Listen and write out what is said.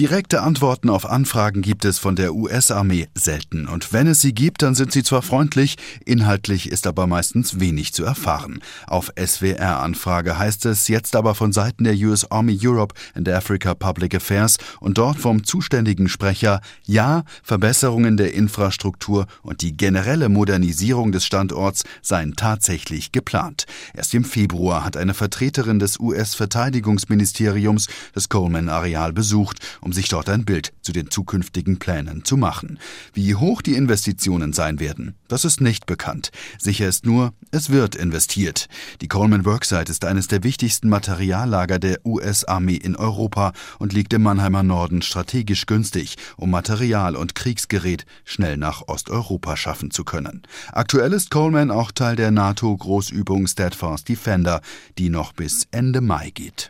Direkte Antworten auf Anfragen gibt es von der US-Armee selten. Und wenn es sie gibt, dann sind sie zwar freundlich, inhaltlich ist aber meistens wenig zu erfahren. Auf SWR-Anfrage heißt es jetzt aber von Seiten der US Army Europe and Africa Public Affairs und dort vom zuständigen Sprecher: Ja, Verbesserungen der Infrastruktur und die generelle Modernisierung des Standorts seien tatsächlich geplant. Erst im Februar hat eine Vertreterin des US-Verteidigungsministeriums das Coleman-Areal besucht, um sich dort ein Bild zu den zukünftigen Plänen zu machen. Wie hoch die Investitionen sein werden, das ist nicht bekannt. Sicher ist nur, es wird investiert. Die Coleman Worksite ist eines der wichtigsten Materiallager der US-Armee in Europa und liegt im Mannheimer Norden strategisch günstig, um Material und Kriegsgerät schnell nach Osteuropa schaffen zu können. Aktuell ist Coleman auch Teil der NATO-Großübung Steadfast Defender, die noch bis Ende Mai geht.